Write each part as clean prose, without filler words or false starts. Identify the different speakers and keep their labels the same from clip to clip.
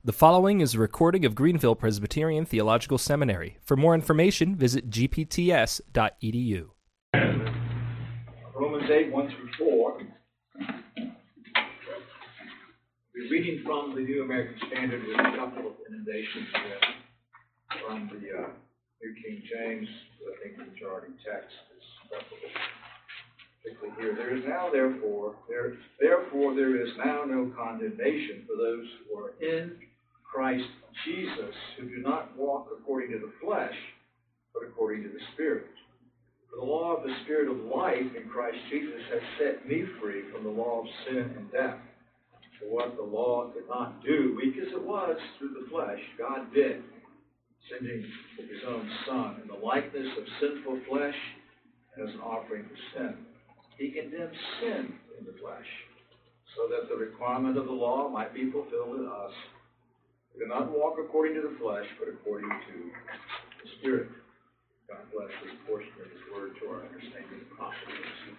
Speaker 1: The following is a recording of Greenville Presbyterian Theological Seminary. For more information, visit gpts.edu.
Speaker 2: Romans 8, 1 through 4. We're reading from the New American Standard with a couple of inundations from the New King James. I think the majority text is particularly here. There is now, therefore, there is now no condemnation for those who are in Christ Jesus, who do not walk according to the flesh, but according to the Spirit. For the law of the Spirit of life in Christ Jesus has set me free from the law of sin and death. For what the law could not do, weak as it was through the flesh, God did, sending his own Son in the likeness of sinful flesh as an offering for sin. He condemned sin in the flesh, so that the requirement of the law might be fulfilled in us. We do not walk according to the flesh, but according to the Spirit. God bless this portion of his word to our understanding and profit.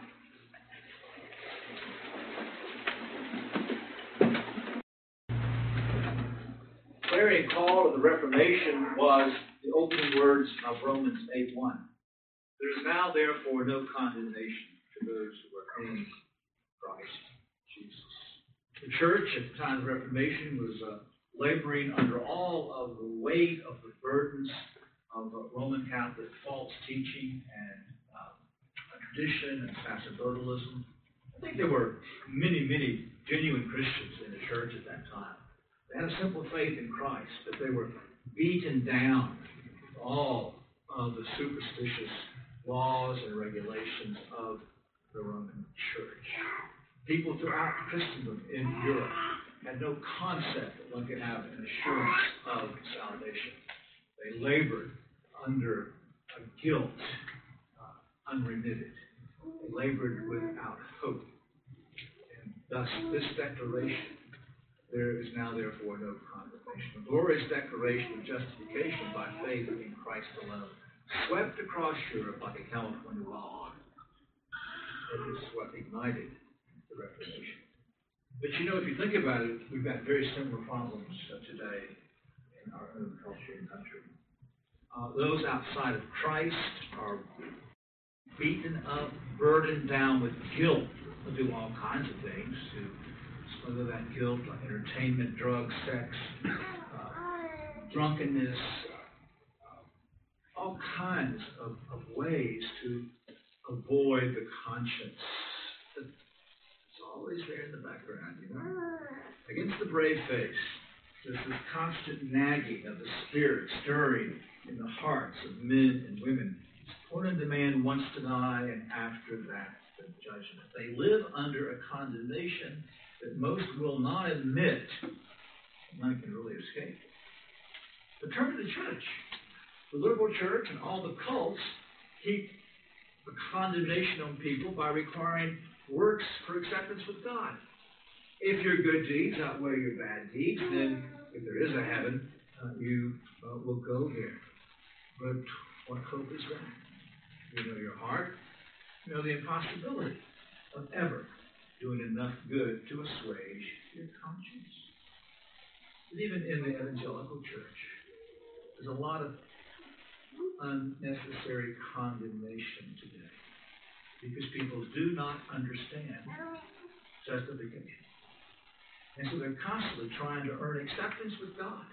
Speaker 2: Clarion call of the Reformation was the opening words of Romans 8:1. There is now, therefore, no condemnation to those who are in Christ Jesus. The church at the time of the Reformation was laboring under all of the weight of the burdens of Roman Catholic false teaching and tradition and sacerdotalism. I think there were many genuine Christians in the church at that time. They had a simple faith in Christ, but they were beaten down with all of the superstitious laws and regulations of the Roman Church. People throughout Christendom in Europe had no concept that one could have an assurance of salvation. They labored under a guilt unremitted. They labored without hope. And thus, this declaration, there is now therefore no condemnation. The glorious declaration of justification by faith in Christ alone swept across Europe like a California log. That is what ignited the Reformation. But you know, if you think about it, we've got very similar problems today in our own culture and country. Those outside of Christ are beaten up, burdened down with guilt. They'll do all kinds of things to smother that guilt, like entertainment, drugs, sex, drunkenness, all kinds of ways to avoid the conscience. It's always there in the background, you know. Against the brave face, there's this constant nagging of the Spirit stirring in the hearts of men and women. According to man wants to die, and after that, the judgment. They live under a condemnation that most will not admit, and none can really escape. But turn to the church. The liberal church and all the cults keep the condemnation on people by requiring works for acceptance with God. If your good deeds outweigh your bad deeds, then if there is a heaven, you will go there. But what hope is that? You know your heart. You know the impossibility of ever doing enough good to assuage your conscience. But even in the evangelical church, there's a lot of unnecessary condemnation today because people do not understand justification. And so they're constantly trying to earn acceptance with God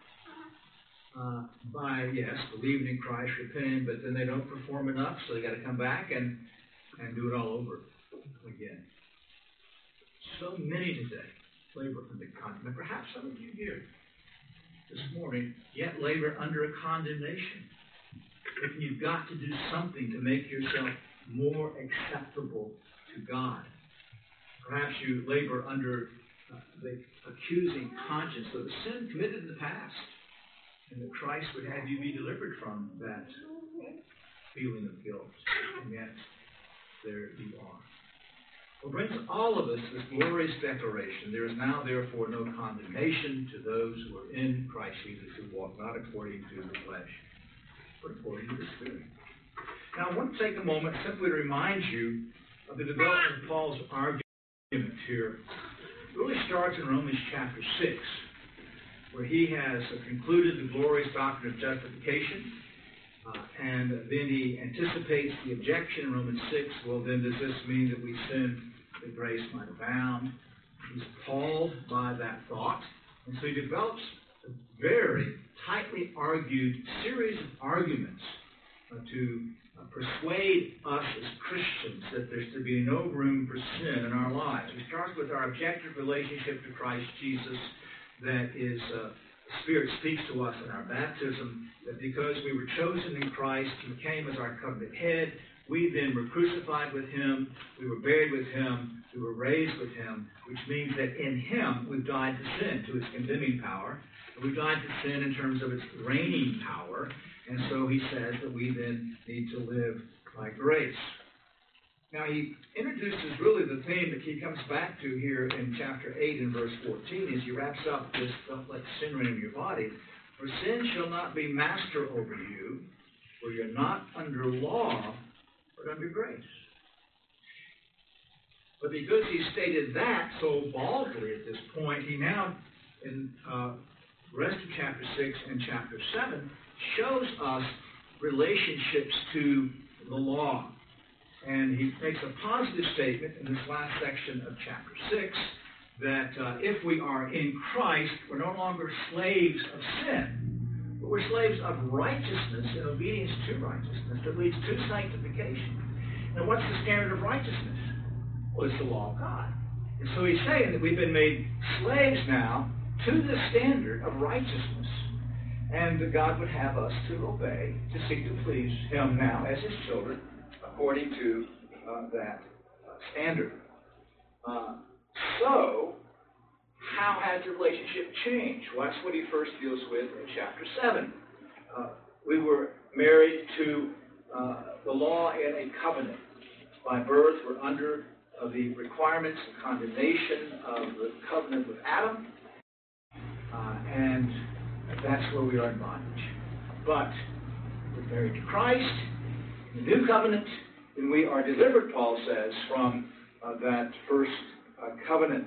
Speaker 2: by, yes, believing in Christ, repenting, but then they don't perform enough, so they got to come back and do it all over again. So many today labor under condemnation. Perhaps some of you here this morning yet labor under a condemnation. If you've got to do something to make yourself more acceptable to God. Perhaps you labor under the accusing conscience of the sin committed in the past, and that Christ would have you be delivered from that feeling of guilt. And yet, there you are. Well, brings all of us this glorious declaration. There is now, therefore, no condemnation to those who are in Christ Jesus, who walk not according to the flesh, but according to the Spirit. Now, I want to take a moment simply to remind you of the development of Paul's argument here. It really starts in Romans chapter 6, where he has concluded the glorious doctrine of justification, and then he anticipates the objection in Romans 6. Well, then does this mean that we sin that grace might abound? He's appalled by that thought, and so he develops a very tightly argued series of arguments to persuade us as Christians that there's to be no room for sin in our lives. He starts with our objective relationship to Christ Jesus, that is, the Spirit speaks to us in our baptism, that because we were chosen in Christ, He came as our covenant head. We then were crucified with Him, we were buried with Him, we were raised with Him, which means that in Him we've died to sin, to its condemning power. We've died to sin in terms of its reigning power. And so he says that we then need to live by grace. Now he introduces really the theme that he comes back to here in chapter 8 and verse 14 as he wraps up this, don't let sin reign in your body. For sin shall not be master over you, for you're not under law, but under grace. But because he stated that so baldly at this point, he now, in the rest of chapter 6 and chapter 7, shows us relationships to the law. And he makes a positive statement in this last section of chapter 6 that if we are in Christ, we're no longer slaves of sin, but we're slaves of righteousness and obedience to righteousness that leads to sanctification. And what's the standard of righteousness? Well, it's the law of God. And so he's saying that we've been made slaves now to the standard of righteousness, and that God would have us to obey, to seek to please Him now as His children, according to that standard. So, how has the relationship changed? Well, that's what he first deals with in chapter 7. We were married to the law in a covenant. By birth, we're under the requirements and condemnation of the covenant with Adam, and that's where we are in bondage. But we're married to Christ, in the new covenant, and we are delivered, Paul says, from that first covenant.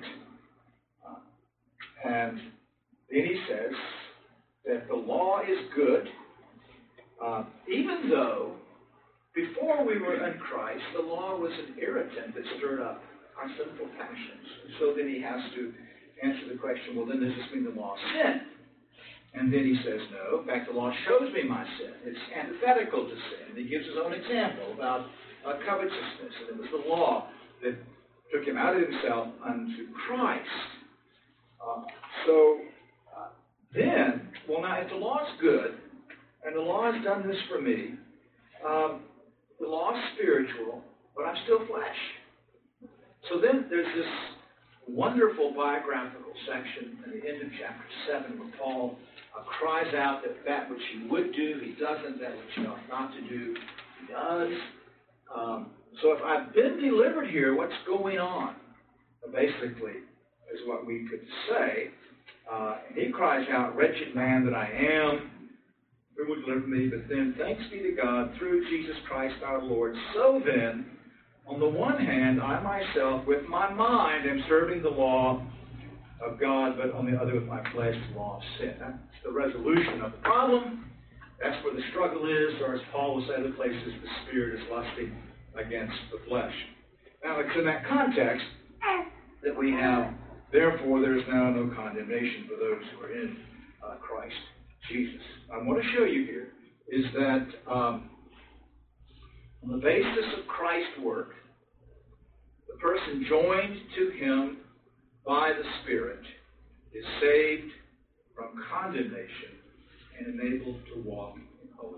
Speaker 2: And then he says that the law is good, even though before we were in Christ, the law was an irritant that stirred up our sinful passions. So then he has to answer the question, well, then does this mean the law is sin? And then he says, no. In fact, the law shows me my sin. It's antithetical to sin. And he gives his own example about covetousness. And it was the law that took him out of himself unto Christ. Then, well, now, if the law is good, and the law has done this for me, the law is spiritual, but I'm still flesh. So then there's this wonderful biographical section at the end of chapter 7 where Paul cries out that which he would do, he doesn't, that which he ought not to do, he does. So if I've been delivered here, what's going on? Basically, is what we could say. And he cries out, wretched man that I am, who would deliver me? But then, thanks be to God, through Jesus Christ our Lord. So then, on the one hand, I myself, with my mind, am serving the law of God, but on the other, with my flesh, the law of sin. That's the resolution of the problem. That's where the struggle is, or as Paul will say other places, the spirit is lusting against the flesh. Now, it's in that context that we have, therefore, there is now no condemnation for those who are in Christ Jesus. I want to show you here is that on the basis of Christ's work, the person joined to Him by the Spirit is saved from condemnation and enabled to walk in holiness.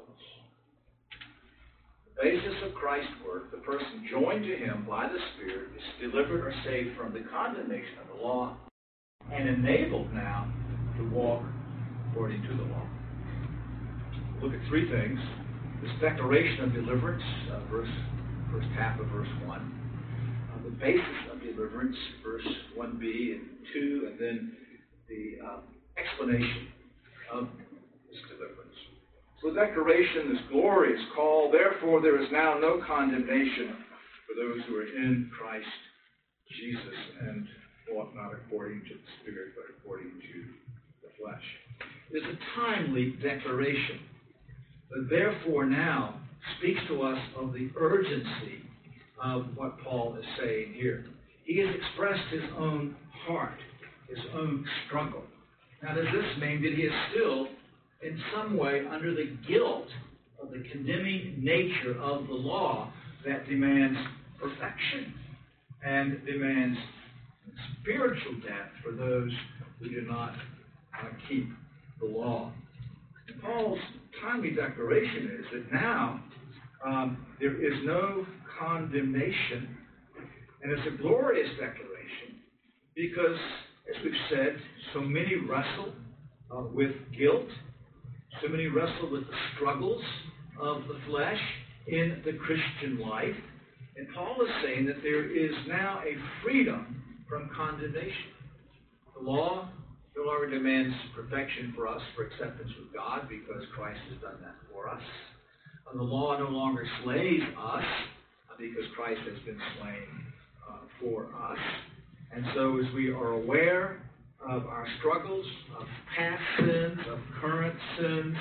Speaker 2: The basis of Christ's work, the person joined to Him by the Spirit is delivered or saved from the condemnation of the law and enabled now to walk according to the law. Look at three things. This declaration of deliverance, first half of verse 1. The basis of deliverance, verse 1b and 2, and then the explanation of this deliverance. So the declaration, this glorious call, therefore there is now no condemnation for those who are in Christ Jesus and walk not according to the Spirit, but according to the flesh. is a timely declaration that therefore now speaks to us of the urgency of what Paul is saying here. He has expressed his own heart, his own struggle. Now, does this mean that he is still, in some way, under the guilt of the condemning nature of the law that demands perfection and demands spiritual death for those who do not keep the law? And Paul's timely declaration is that now there is no condemnation, and it's a glorious declaration because, as we've said, so many wrestle with guilt, so many wrestle with the struggles of the flesh in the Christian life, and Paul is saying that there is now a freedom from condemnation. The law no longer demands perfection for us for acceptance with God because Christ has done that for us. The law no longer slays us because Christ has been slain for us. And so as we are aware of our struggles, of past sins, of current sins,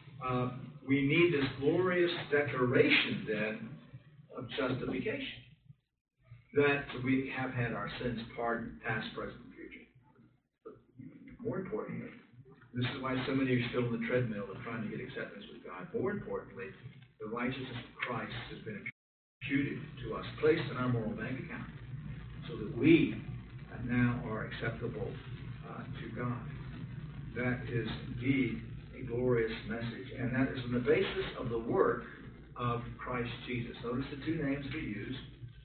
Speaker 2: we need this glorious declaration then of justification. That we have had our sins pardoned, past, present, and future. But more importantly, this is why so many are still on the treadmill of trying to get acceptance with God. More importantly, the righteousness of Christ has been imputed to us, placed in our moral bank account, so that we now are acceptable to God. That is indeed a glorious message, and that is on the basis of the work of Christ Jesus. Notice the two names that are used.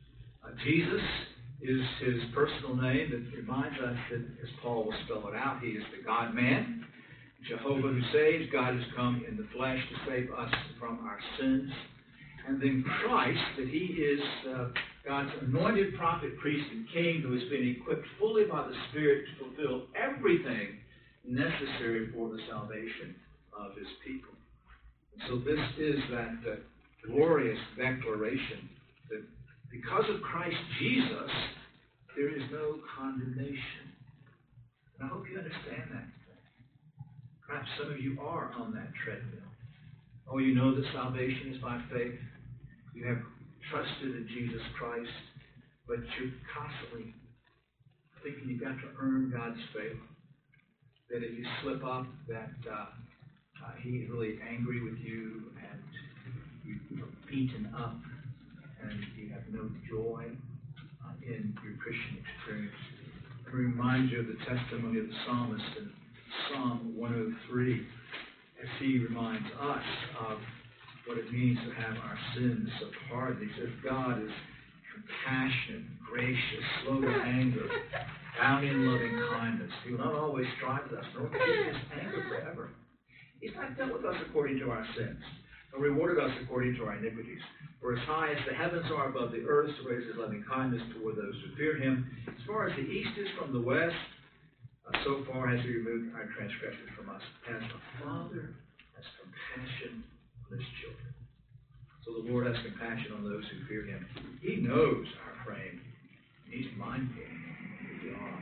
Speaker 2: Jesus is his personal name that reminds us that, as Paul will spell it out, he is the God-man, Jehovah who saves. God has come in the flesh to save us from our sins. And then Christ, that he is God's anointed prophet, priest, and king who has been equipped fully by the Spirit to fulfill everything necessary for the salvation of his people. And so this is that glorious declaration that because of Christ Jesus, there is no condemnation. And I hope you understand that. Perhaps some of you are on that treadmill. Oh, you know that salvation is by faith. You have trusted in Jesus Christ, but you're constantly thinking you've got to earn God's favor. That if you slip up, that he's really angry with you, and you're beaten up, and you have no joy in your Christian experience. I remind you of the testimony of the psalmist in Psalm 103, as he reminds us of what it means to have our sins so pardoned. He says, God is compassionate, gracious, slow to anger, bounding in loving kindness. He will not always strive with us, nor keep his anger forever. He's not dealt with us according to our sins, nor rewarded us according to our iniquities. For as high as the heavens are above the earth, so great is his loving kindness toward those who fear him. As far as the east is from the west, so far has he removed our transgressions from us. As the Father has compassion on his children, so the Lord has compassion on those who fear him. He knows our frame. He's mindful of the are.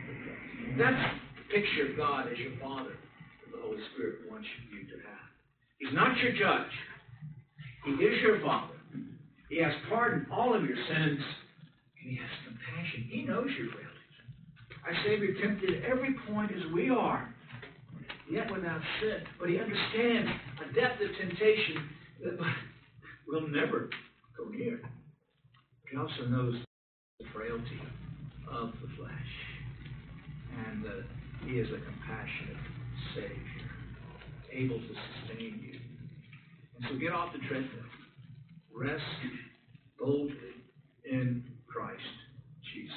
Speaker 2: That's the picture of God as your Father that the Holy Spirit wants you to have. He's not your judge. He is your Father. He has pardoned all of your sins, and he has compassion. He knows your failures. Our Savior tempted at every point as we are, yet without sin. But he understands a depth of temptation that we'll never go near. He also knows the frailty of the flesh, and that he is a compassionate Savior, able to sustain you. And so get off the treadmill. Rest boldly in Christ Jesus.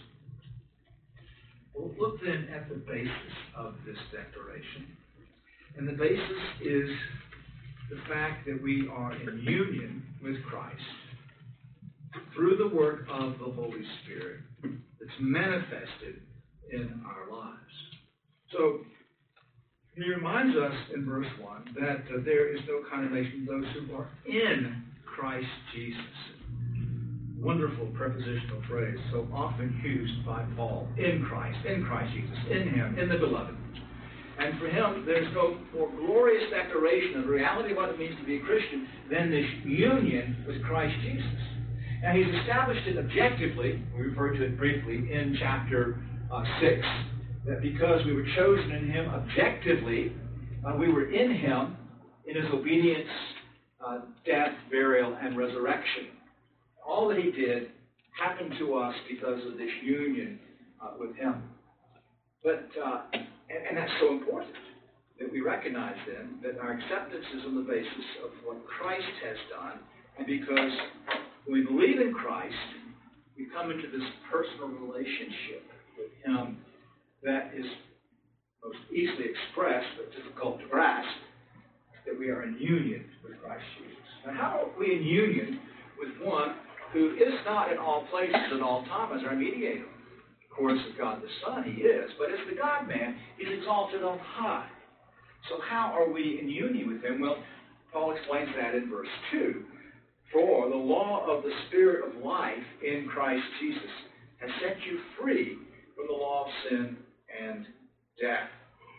Speaker 2: Well, look then at the basis of this declaration. And the basis is the fact that we are in union with Christ through the work of the Holy Spirit that's manifested in our lives. So, he reminds us in verse 1 that there is no condemnation to those who are in Christ Jesus. Wonderful prepositional phrase, so often used by Paul. In Christ Jesus, in him, in the beloved. And for him, there's no more glorious declaration of the reality of what it means to be a Christian than this union with Christ Jesus. Now, he's established it objectively. We referred to it briefly in chapter 6, that because we were chosen in him objectively, we were in him in his obedience, death, burial, and resurrection. All that he did happened to us because of this union with him. But and that's so important that we recognize then that our acceptance is on the basis of what Christ has done, and because when we believe in Christ, we come into this personal relationship with him that is most easily expressed but difficult to grasp, that we are in union with Christ Jesus. Now, how are we in union with one who is not in all places at all times, our mediator? Of course, as God the Son, he is, but as the God-man, he's exalted on high. So how are we in union with him? Well, Paul explains that in verse 2. For the law of the Spirit of life in Christ Jesus has set you free from the law of sin and death.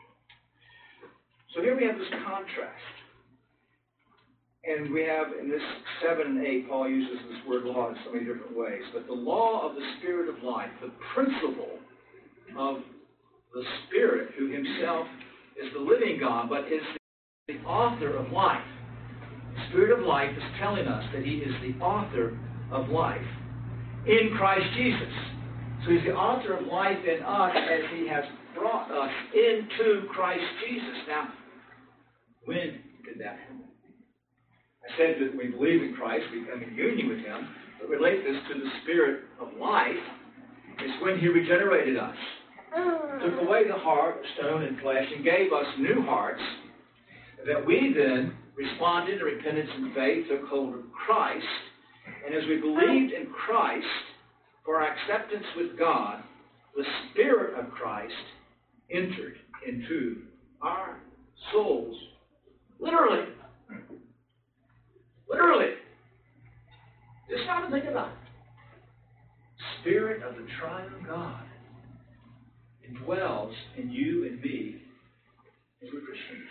Speaker 2: So here we have this contrast. And we have in this 7 and 8, Paul uses this word law in so many different ways. But the law of the Spirit of life, the principle of the Spirit, who himself is the living God, but is the author of life. The Spirit of life is telling us that he is the author of life in Christ Jesus. So he's the author of life in us as he has brought us into Christ Jesus. Now, when did that happen? I said that we believe in Christ, we come in union with him, but relate this to the Spirit of life. It's when he regenerated us. Took away the heart of stone and flesh and gave us new hearts, that we then responded in repentance and faith, took hold of Christ, and as we believed in Christ for our acceptance with God, the Spirit of Christ entered into our souls. Literally. Literally. Just stop and think about it. Spirit of the triune God indwells in you and me as we're Christians.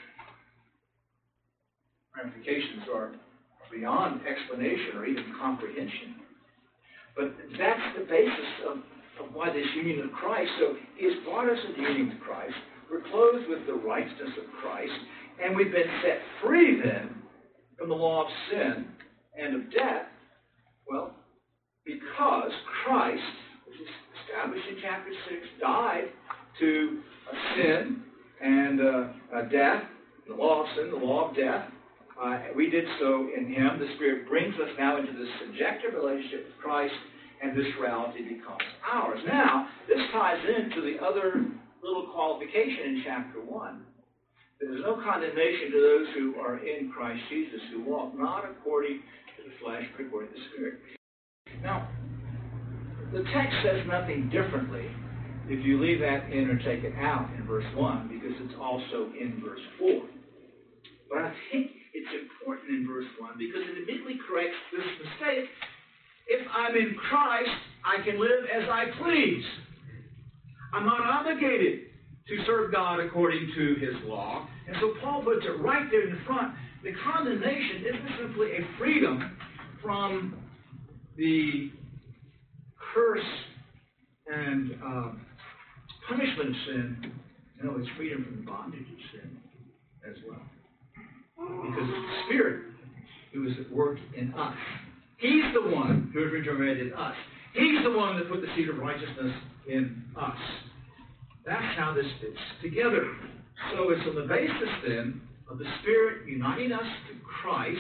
Speaker 2: Ramifications are beyond explanation or even comprehension. But that's the basis of why this union of Christ. So he has brought us into union with Christ. We're clothed with the righteousness of Christ. And we've been set free then from the law of sin and of death. Well, because Christ, which is established in chapter 6, died to sin and death, the law of sin, the law of death. We did so in him. The Spirit brings us now into this subjective relationship with Christ, and this reality becomes ours. Now, this ties into the other little qualification in chapter 1. There is no condemnation to those who are in Christ Jesus, who walk not according to the flesh, but according to the Spirit. Now, the text says nothing differently if you leave that in or take it out in verse 1, because it's also in verse 4. But I think it's important in verse 1 because it immediately corrects this mistake. If I'm in Christ, I can live as I please. I'm not obligated to serve God according to his law. And so Paul puts it right there in the front. The condemnation isn't simply a freedom from the curse and punishment of sin. No, it's freedom from the bondage of sin as well. Because it's the Spirit who is at work in us. He's the one who has regenerated us. He's the one that put the seed of righteousness in us. That's how this fits together. So it's on the basis then of the Spirit uniting us to Christ,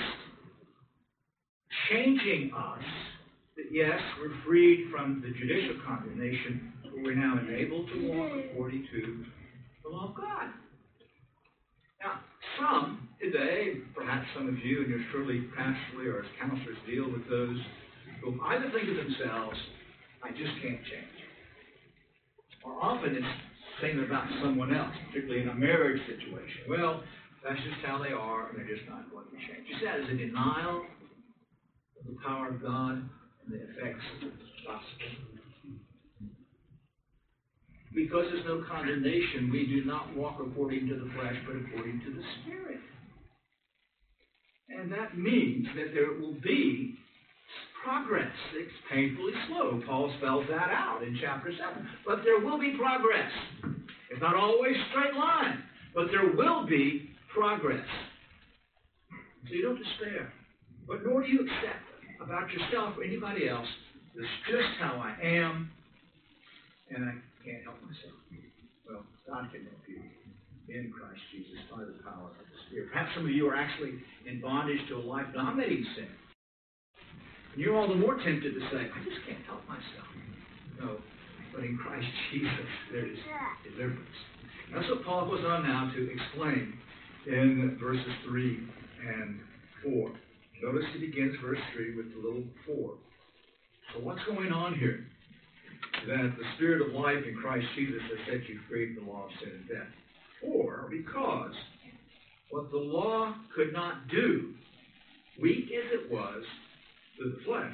Speaker 2: changing us, that yes, we're freed from the judicial condemnation, but we're now enabled to walk according to the law of God. Now, some today, perhaps some of you, and you're surely pastorally or as counselors deal with those who either think of themselves, I just can't change. Or often it's saying about someone else, particularly in a marriage situation. Well, that's just how they are, and they're just not going to change. You see, that is a denial of the power of God and the effects of the gospel. because there's no condemnation, we do not walk according to the flesh, but according to the Spirit. And that means that there will be progress. It's painfully slow. Paul spells that out in chapter 7. But there will be progress. It's not always straight line, but there will be progress. So you don't despair, but nor do you accept about yourself or anybody else, this is just how I am, and I can't help myself. Well, God can help you in Christ Jesus by the power of the Spirit. Perhaps some of you are actually in bondage to a life dominating sin. And you're all the more tempted to say, I just can't help myself. No, but in Christ Jesus there is deliverance. That's what Paul goes on now to explain in verses 3 and 4. Notice he begins verse 3 with the little 4. So what's going on here? That the Spirit of life in Christ Jesus has set you free from the law of sin and death. Or because what the law could not do, weak as it was to the flesh,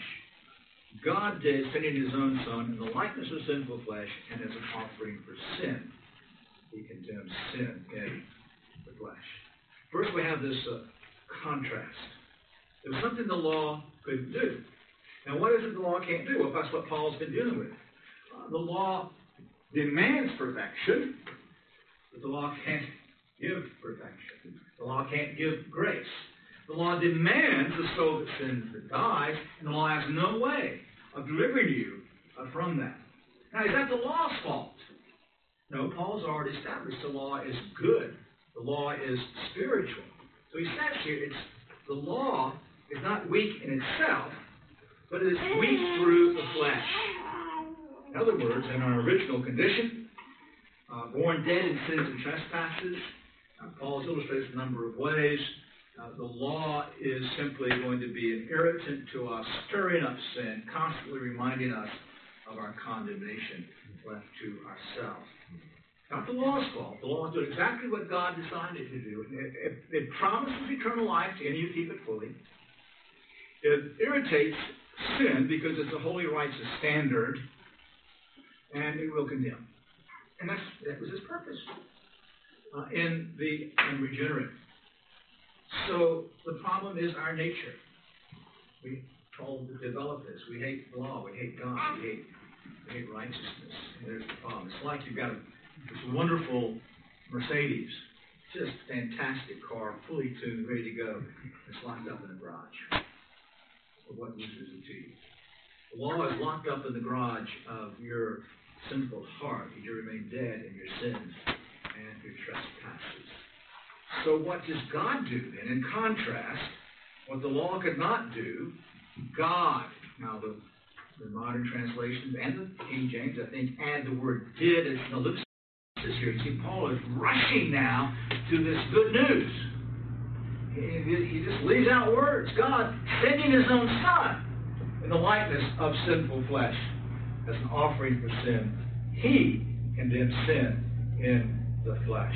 Speaker 2: God did, sending his own Son in the likeness of sinful flesh and as an offering for sin. He condemns sin in the flesh. First we have this contrast. There was something the law couldn't do. Now what is it the law can't do? Well, that's what Paul's been dealing with. The law demands perfection, but the law can't give perfection. The law can't give grace. The law demands the soul that sins that dies, and the law has no way of delivering you from that. Now, is that the law's fault? No, Paul's already established the law is good. The law is spiritual. So he says here, the law is not weak in itself, but it is weak through the flesh. In other words, in our original condition, born dead in sins and trespasses, Paul's illustrated a number of ways. The law is simply going to be an irritant to us, stirring up sin, constantly reminding us of our condemnation left to ourselves. Not the law's fault. The law does exactly what God designed it to do. It promises eternal life to any who keep it fully. It irritates sin because it's a holy, righteous standard, and it will condemn. And that was his purpose in the unregenerate. So the problem is our nature. We told to develop this. We hate the law. We hate God. We hate righteousness. And there's the problem. It's like you've got this wonderful Mercedes, just fantastic car, fully tuned, ready to go. It's locked up in a garage. Well, what use is it to you? The law is locked up in the garage of your sinful heart. You remain dead in your sins and your trespasses. So what does God do then? In contrast, what the law could not do, God, now the modern translations and the King James, I think, add the word did as an ellipsis here. You see, Paul is rushing now to this good news. He just leaves out words. God sending his own Son in the likeness of sinful flesh as an offering for sin. He condemns sin in the flesh.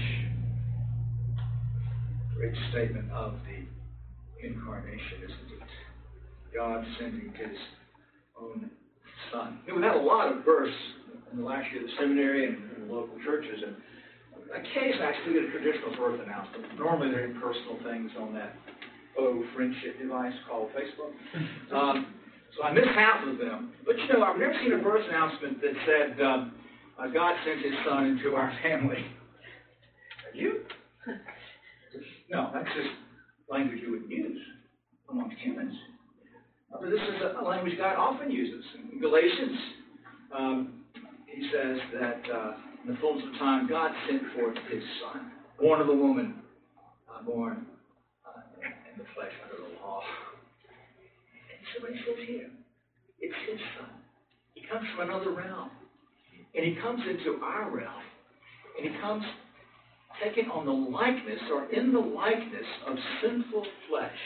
Speaker 2: Great statement of the incarnation, isn't it? God sending his own Son. We've had a lot of births in the last year at the seminary and in the local churches, and occasionally I still get a traditional birth announcement. Normally they're impersonal things on that faux friendship device called Facebook. So I miss half of them. But I've never seen a birth announcement that said, God sent his Son into our family. Have you? No, that's just language you would use amongst humans. But this is a language God often uses. In Galatians, he says that in the fullness of time, God sent forth his Son, born of a woman, born in the flesh under the law. And so he says here, it's his Son. He comes from another realm. And he comes into our realm. And he comes taken on the likeness or in the likeness of sinful flesh.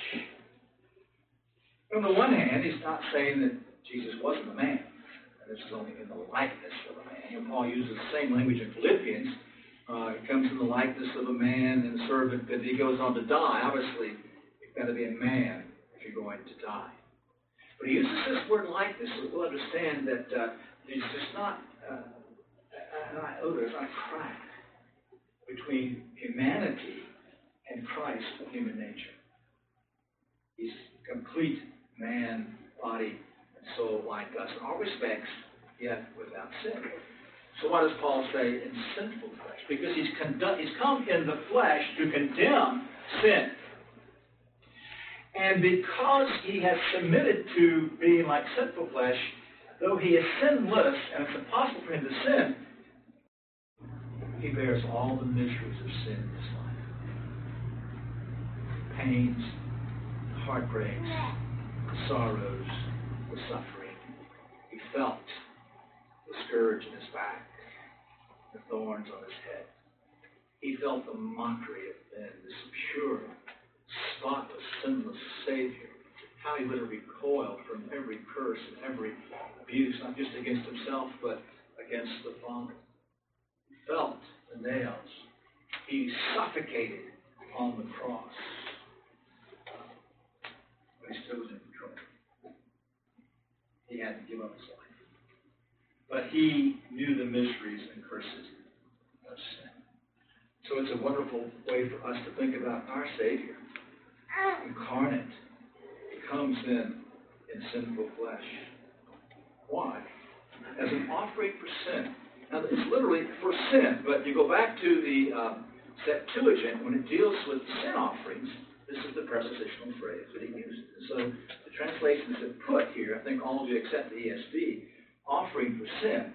Speaker 2: On the one hand, he's not saying that Jesus wasn't a man. This is only in the likeness of a man. Paul uses the same language in Philippians. It comes in the likeness of a man and a servant, but he goes on to die. Obviously, you've got to be a man if you're going to die. But he uses this word likeness, so we'll understand that he's just not there's a crack between humanity and Christ's human nature. He's complete man, body, and soul like us in all respects, yet without sin. So what does Paul say in sinful flesh? Because he's come in the flesh to condemn sin. And because he has submitted to being like sinful flesh, though he is sinless and it's impossible for him to sin, he bears all the miseries of sin in his life. Pains, heartbreaks, sorrows, the suffering. He felt the scourge in his back, the thorns on his head. He felt the mockery of men, this pure, spotless, sinless Savior. How he would have recoiled from every curse and every abuse, not just against himself, but against the Father. He felt the nails. He suffocated on the cross. But he still was in control. He had to give up his life. But he knew the miseries and curses of sin. So it's a wonderful way for us to think about our Savior. Incarnate. He comes in sinful flesh. Why? As an offering for sin. Now, it's literally for sin, but you go back to the Septuagint, when it deals with sin offerings, this is the prepositional phrase that he uses. So the translations that put here, I think all of you except the ESV, offering for sin,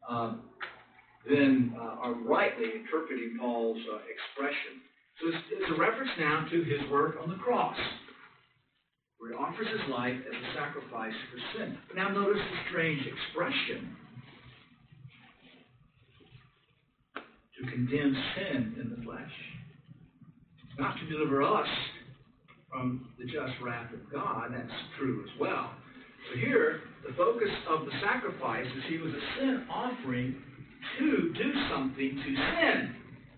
Speaker 2: then are rightly interpreting Paul's expression. So it's a reference now to his work on the cross, where he offers his life as a sacrifice for sin. Now notice the strange expression. To condemn sin in the flesh. Not to deliver us from the just wrath of God. That's true as well. So here, the focus of the sacrifice is he was a sin offering to do something to sin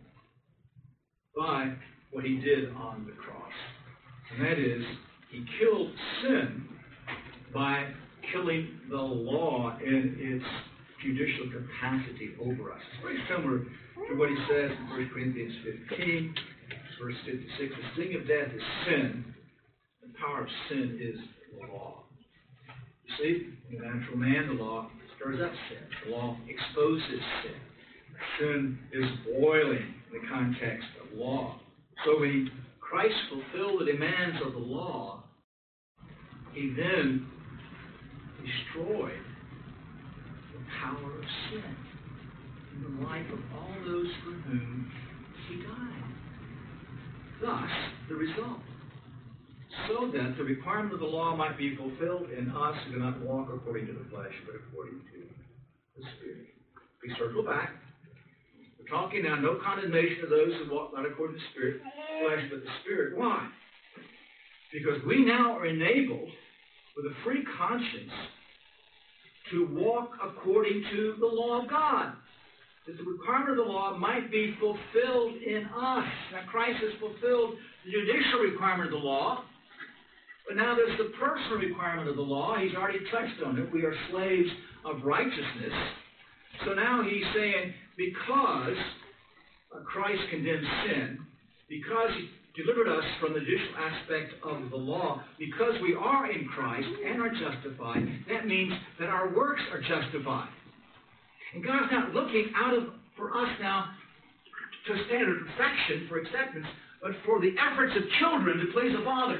Speaker 2: by what he did on the cross. And that is, he killed sin by killing the law in its judicial capacity over us. It's very similar to what he says in 1 Corinthians 15, verse 56. The sting of death is sin. The power of sin is the law. You see, in the natural man, the law stirs up sin. The law exposes sin. Sin is boiling in the context of law. So when Christ fulfilled the demands of the law, he then destroyed the power of sin in the life of all those for whom he died. Thus, the result. So that the requirement of the law might be fulfilled in us who do not walk according to the flesh, but according to the Spirit. We circle back. We're talking now, no condemnation of those who walk not according to the Spirit, flesh, but the Spirit. Why? Because we now are enabled with a free conscience to walk according to the law of God. That the requirement of the law might be fulfilled in us. Now, Christ has fulfilled the judicial requirement of the law, but now there's the personal requirement of the law. He's already touched on it. We are slaves of righteousness. So now he's saying, because Christ condemned sin, because he delivered us from the judicial aspect of the law, because we are in Christ and are justified, that means that our works are justified. And God's not looking for us now to a standard of perfection for acceptance, but for the efforts of children to please the Father.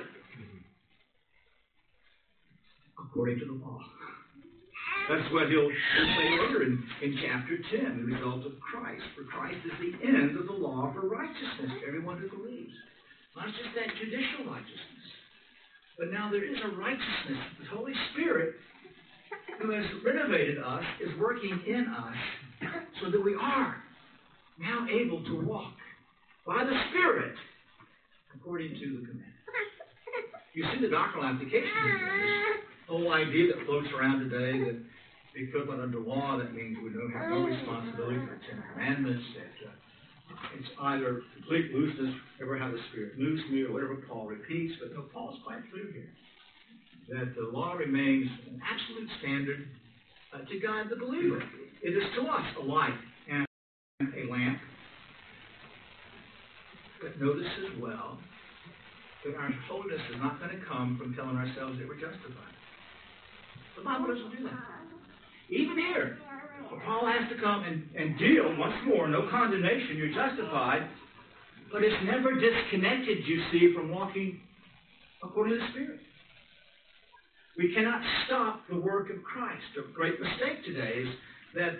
Speaker 2: According to the law. That's what he'll say later in chapter 10, the result of Christ. For Christ is the end of the law for righteousness to everyone who believes. Not just that judicial righteousness, but now there is a righteousness. The Holy Spirit, who has renovated us, is working in us so that we are now able to walk by the Spirit according to the commandments. You see the doctrinal application of this. The whole idea that floats around today that the equivalent under law, that means we don't have no responsibility for the Ten Commandments, that it's either complete looseness, ever how the Spirit moves me, or whatever Paul repeats, but no, Paul is quite clear here. That the law remains an absolute standard to guide the believer. It is to us a light a lamp. But notice as well that our holiness is not going to come from telling ourselves that we're justified. The Bible doesn't do that. Even here, Paul has to come and deal once more, no condemnation, you're justified, but it's never disconnected, you see, from walking according to the Spirit. We cannot stop the work of Christ. A great mistake today is that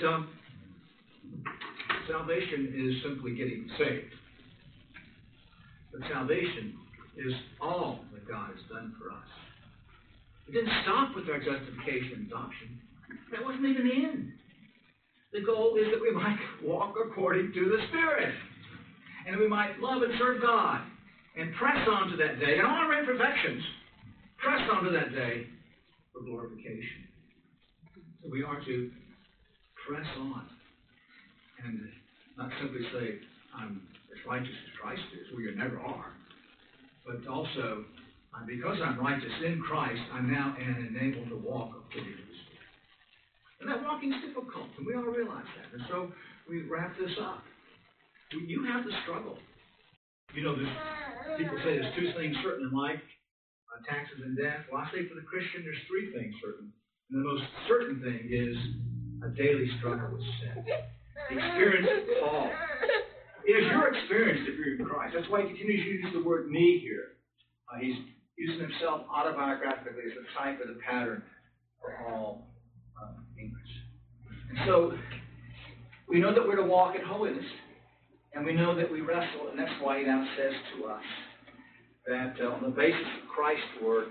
Speaker 2: salvation is simply getting saved. But salvation is all that God has done for us. It didn't stop with our justification and adoption. That wasn't even the end. The goal is that we might walk according to the Spirit. And we might love and serve God and press on to that day. And all our imperfections, press on to that day for glorification. So we are to press on and not simply say, I'm as righteous as Christ is. Well, you never are. But also, because I'm righteous in Christ, I'm now enabled to walk according to the Spirit. And that walking is difficult, and we all realize that. And so we wrap this up. You have the struggle. You know, people say there's two things certain in life, taxes and death. Well, I say for the Christian, there's three things certain. And the most certain thing is a daily struggle with sin. The experience of Paul. It is your experience if you're in Christ. That's why he continues to use the word me here. He's using himself autobiographically as the type or the pattern for all English. And so we know that we're to walk in holiness. And we know that we wrestle, and that's why he now says to us that on the basis of Christ's work,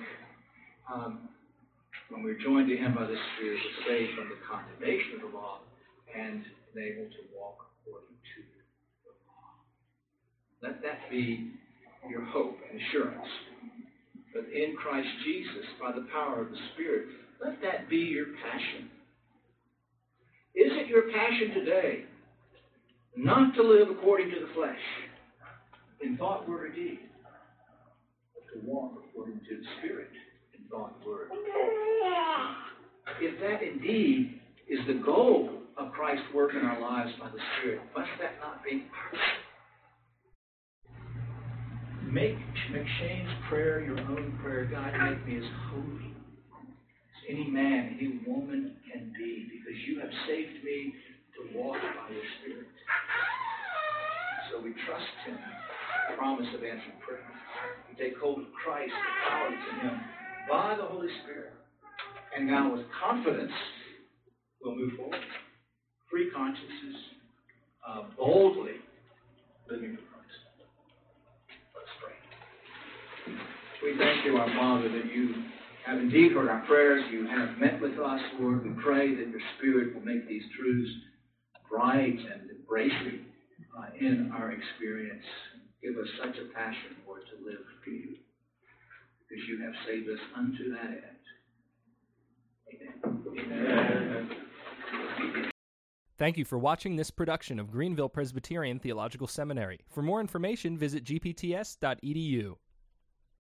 Speaker 2: when we're joined to him by the Spirit, we're saved from the condemnation of the law and enabled to walk according to the law. Let that be your hope and assurance. But in Christ Jesus, by the power of the Spirit, let that be your passion. Is it your passion today not to live according to the flesh, in thought, word, or deed, but to walk according to the Spirit, in thought, word, or deed? If that indeed is the goal of Christ's work in our lives by the Spirit, must that not be ours? Make McShane's prayer your own prayer. God, make me as holy as any man, any woman can be, because you have saved me to walk by your Spirit. So we trust him, the promise of answered prayer. We take hold of Christ, the power that's in him, by the Holy Spirit. And now with confidence, we'll move forward. Free consciences, boldly living for Christ. Let's pray. We thank you, our Father, that you have indeed heard our prayers. You have met with us, Lord. We pray that your Spirit will make these truths bright and embracing in our experience. Give us such a passion, Lord, to live for you, because you have saved us unto that end. Amen. Amen.
Speaker 1: Thank you for watching this production of Greenville Presbyterian Theological Seminary. For more information, visit gpts.edu.